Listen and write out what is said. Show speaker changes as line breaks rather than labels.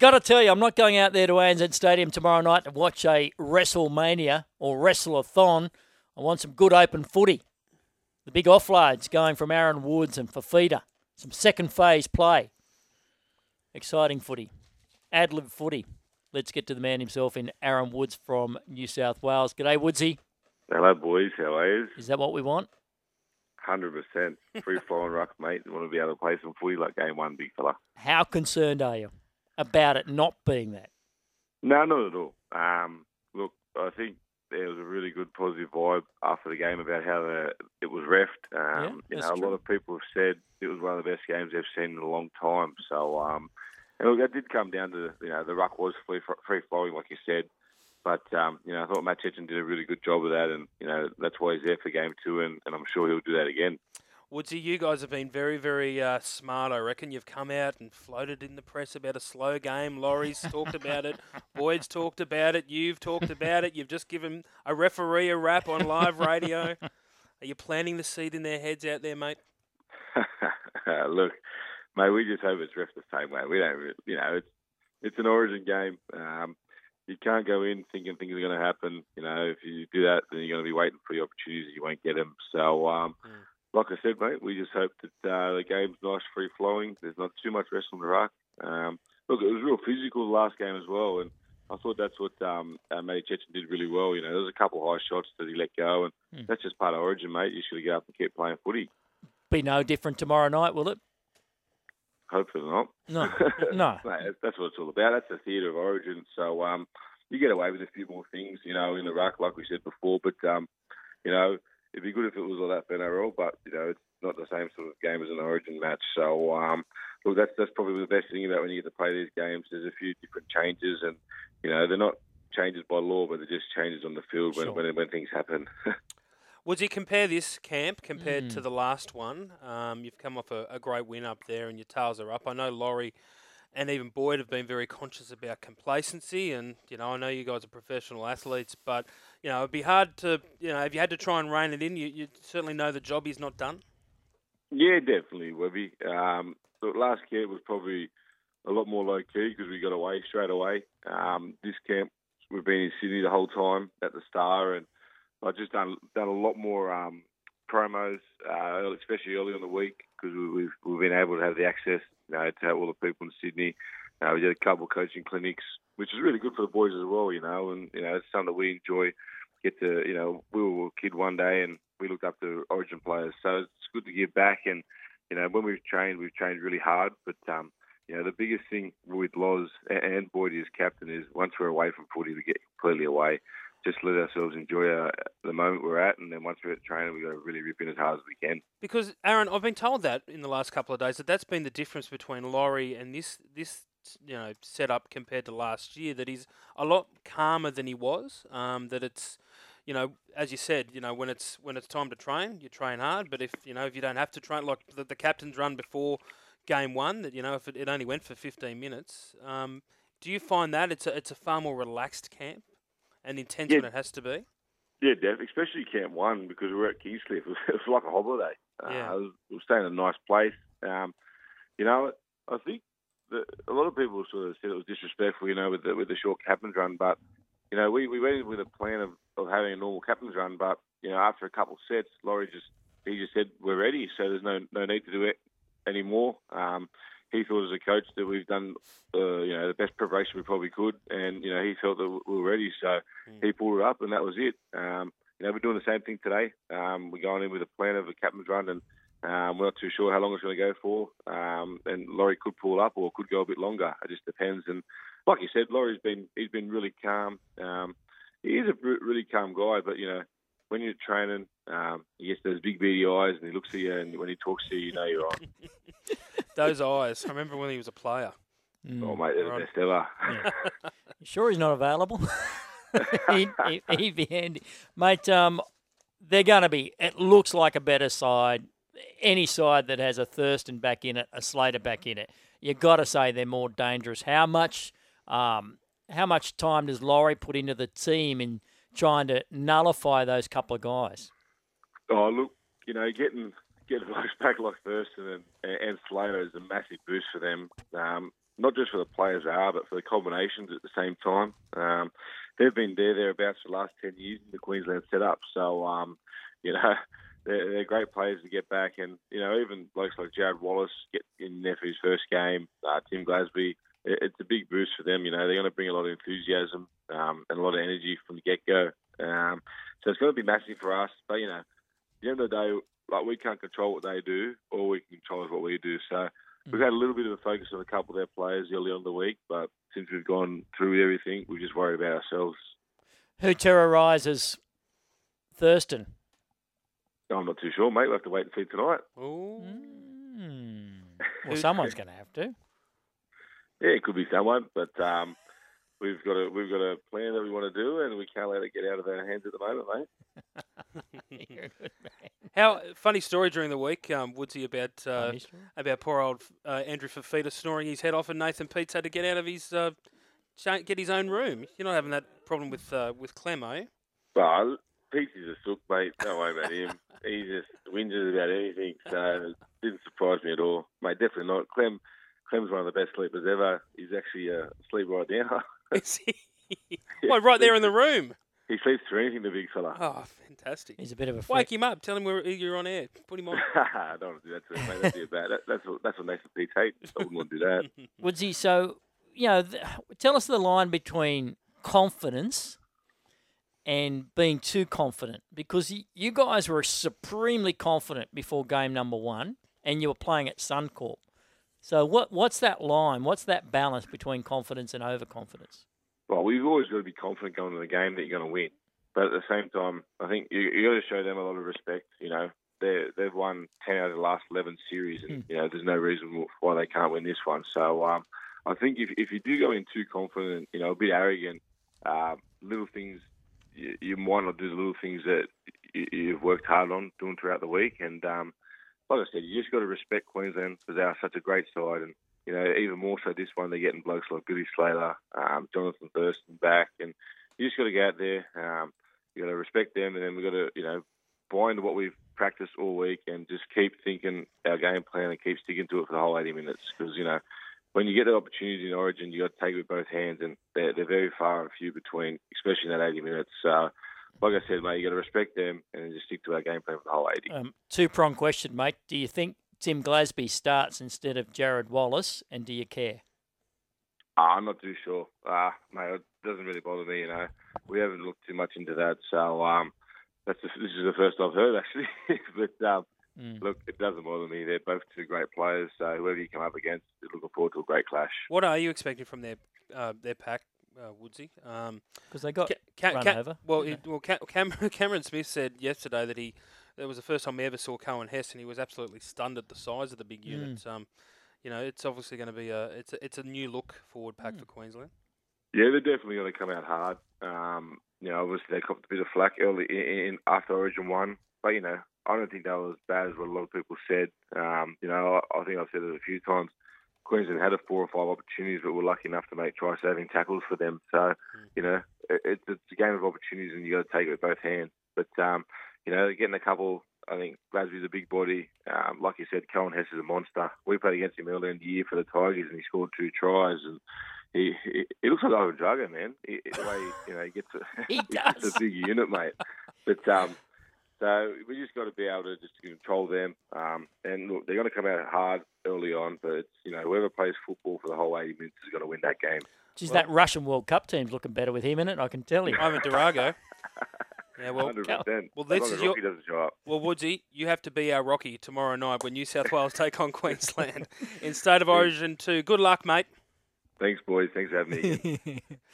got to tell you, I'm not going out there to ANZ Stadium tomorrow night to watch a WrestleMania or Wrestle-a-thon. I want some good open footy. The big offloads going from Aaron Woods and Fafita. Some second phase play. Exciting footy. Ad-lib footy. Let's get to the man himself in Aaron Woods from New South Wales. G'day, Woodsy.
Hello, boys. How are you?
Is that what we want?
100%. Free flowing ruck, mate. You want to be able to play some footy like game one, big fella.
How concerned are you about it not being that?
No, not at all. Look, I think there was a really good positive vibe after the game about how it was reffed. A lot of people have said it was one of the best games they've seen in a long time. So, and look, that did come down to, the ruck was free flowing, like you said. But, I thought Matt Chechen did a really good job of that. And, that's why he's there for game two. And I'm sure he'll do that again.
Woodsy, you guys have been very, very smart, I reckon. You've come out and floated in the press about a slow game. Laurie's talked about it. Boyd's talked about it. You've talked about it. You've just given a referee a rap on live radio. Are you planting the seed in their heads out there, mate?
Look, mate, we just hope it's ref the same way. We don't, it's an Origin game. You can't go in thinking things are going to happen. If you do that, then you're going to be waiting for the opportunities and you won't get them. So, like I said, mate, we just hope that the game's nice, free-flowing. There's not too much wrestling the ruck. Look, it was real physical the last game as well, and I thought that's what Matty Chechen did really well. There was a couple of high shots that he let go, and that's just part of Origin, mate. You should get up and keep playing footy.
Be no different tomorrow night, will it?
Hopefully not.
No.
Mate, that's what it's all about. That's the theatre of Origin. So you get away with a few more things, in the ruck, like we said before, but, it'd be good if it was all that for NRL, but, it's not the same sort of game as an Origin match. So, look, that's probably the best thing about when you get to play these games. There's a few different changes, and, they're not changes by law, but they're just changes on the field when things happen.
Would you compare this camp compared to the last one? You've come off a great win up there, and your tails are up. I know Laurie and even Boyd have been very conscious about complacency, and I know you guys are professional athletes, but it'd be hard to if you had to try and rein it in, you certainly know the job is not done.
Yeah, definitely, Webby. Look, last camp was probably a lot more low key because we got away straight away. This camp we've been in Sydney the whole time at the Star, and I've just done a lot more promos, especially early in the week because we've been able to have the access to all the people in Sydney. We did a couple of coaching clinics, which is really good for the boys as well, and it's something that we enjoy. We were a kid one day and we looked up to Origin players, so it's good to give back. And when we've trained really hard. But the biggest thing with Loz and Boyd as captain is once we're away from footy, we get completely away. Just let ourselves enjoy the moment we're at, and then once we're at training, we've got to really rip in as hard as we can. Because,
Aaron, I've been told that in the last couple of days that's been the difference between Laurie and this setup compared to last year, that he's a lot calmer than he was, that it's, as you said, when it's time to train, you train hard, but if you don't have to train, like the captain's run before game one, that, if it only went for 15 minutes, do you find that it's a far more relaxed camp? And intense when it has to be?
Yeah, definitely, especially Camp 1 because we were at Kingscliff. It was like a holiday. We were staying in a nice place. I think that a lot of people sort of said it was disrespectful, with the short captain's run. But, we went in with a plan of having a normal captain's run. But, after a couple of sets, Laurie just said, we're ready. So there's no need to do it anymore. He thought as a coach that we've done, the best preparation we probably could, and he felt that we were ready, so he pulled it up, and that was it. We're doing the same thing today. We're going in with a plan of a captain's run, and we're not too sure how long it's going to go for. And Laurie could pull up or could go a bit longer. It just depends. And like you said, Laurie's been really calm. He is a really calm guy, but when you're training, he gets those big beady eyes, and he looks at you, and when he talks to you, you know you're on.
Those eyes. I remember when he was a player.
Oh, mate, they're the best ever.
Yeah. You sure he's not available? he'd be handy. Mate, they're going to be, it looks like a better side. Any side that has a Thurston back in it, a Slater back in it, you've got to say they're more dangerous. How much time does Laurie put into the team in trying to nullify those couple of guys?
Oh, look, getting a back like Thurston and Slater is a massive boost for them. not just for the players they are, but for the combinations at the same time. They've been thereabouts for the last 10 years in the Queensland setup. So, they're great players to get back. And, even blokes like Jared Wallace get in there for his first game, Tim Glasby, it's a big boost for them. They're going to bring a lot of enthusiasm and a lot of energy from the get-go. So it's going to be massive for us. But, at the end of the day, we can't control what they do. All we can control is what we do. So we've had a little bit of a focus on a couple of their players early on in the week, but since we've gone through everything, we've just worried about ourselves.
Who terrorises Thurston?
I'm not too sure, mate. We'll have to wait and see tonight.
Ooh.
Well, someone's going to have to.
Yeah, it could be someone, but we've got a plan that we want to do, and we can't let it get out of our hands at the moment, mate.
You're a good man.
How funny story during the week, Woodsy, about poor old Andrew Fafita snoring his head off, and Nathan Peets had to get out of his get his own room. You're not having that problem with Clem, are you?
Well, Peets is a sook, mate. Don't worry about him. He just whinges about anything, so it didn't surprise me at all, mate. Definitely not. Clem's one of the best sleepers ever. He's actually asleep right now.
Is he? Well, right there in the room.
He sleeps through anything, the big fella.
Oh, fantastic.
He's a bit of a freak.
Wake him up. Tell him you're on air. Put him on.
I don't want to do that to him, mate. That'd be bad. That's what Nathan Peets hates. I wouldn't want to do that.
Woodsy, so, tell us the line between confidence and being too confident, because you guys were supremely confident before game number 1 and you were playing at Suncorp. So what's that line? What's that balance between confidence and overconfidence?
Well, we've always got to be confident going into the game that you're going to win. But at the same time, I think you got to show them a lot of respect. They've won 10 out of the last 11 series, and there's no reason why they can't win this one. So I think if you do go in too confident, a bit arrogant, little things, you might not do the little things that you've worked hard on doing throughout the week. And like I said, you just got to respect Queensland because they are such a great side. And, even more so this one, they're getting blokes like Billy Slater, Jonathan Thurston back. And you just got to go out there. You got to respect them. And then we've got to, buy into what we've practiced all week and just keep thinking our game plan and keep sticking to it for the whole 80 minutes. Because, when you get the opportunity in Origin, you got to take it with both hands, and they're very far and few between, especially in that 80 minutes. So, like I said, mate, you got to respect them and just stick to our game plan for the whole 80.
Two-pronged question, mate. Do you think Tim Glasby starts instead of Jared Wallace, and do you care?
I'm not too sure, mate. It doesn't really bother me. We haven't looked too much into that, so this is the first I've heard actually. But look, it doesn't bother me. They're both two great players, so whoever you come up against, you're looking forward to a great clash.
What are you expecting from their pack, Woodsy?
Because they got run over.
Well, Cameron Smith said yesterday that that was the first time we ever saw Cohen Hess, and he was absolutely stunned at the size of the big unit. It's obviously going to be it's a new look forward pack for Queensland.
Yeah, they're definitely going to come out hard. Obviously they copped a bit of flack early in after Origin 1, but I don't think that was as bad as what a lot of people said. I think I've said it a few times. Queensland had 4 or 5 opportunities, but were lucky enough to make try-saving tackles for them. So, it's a game of opportunities, and you got to take it with both hands. But, getting a couple, I think Glasby's a big body. Like you said, Cohen Hess is a monster. We played against him earlier in the year for the Tigers, and he scored 2 tries. And he looks like Ivan Drago, man. The way he gets a big unit, mate. But so we just got to be able to just control them. And look, they're going to come out hard early on, but it's, whoever plays football for the whole 80 minutes is going to win that game.
Geez, that Russian World Cup team's looking better with him in it, I can tell you.
Ivan Drago. Yeah,
100%.
Well, this is
Rocky doesn't show up.
Well, Woodsy, you have to be our Rocky tomorrow night when New South Wales take on Queensland in State of Origin 2. Good luck, mate.
Thanks, boys. Thanks for having me again.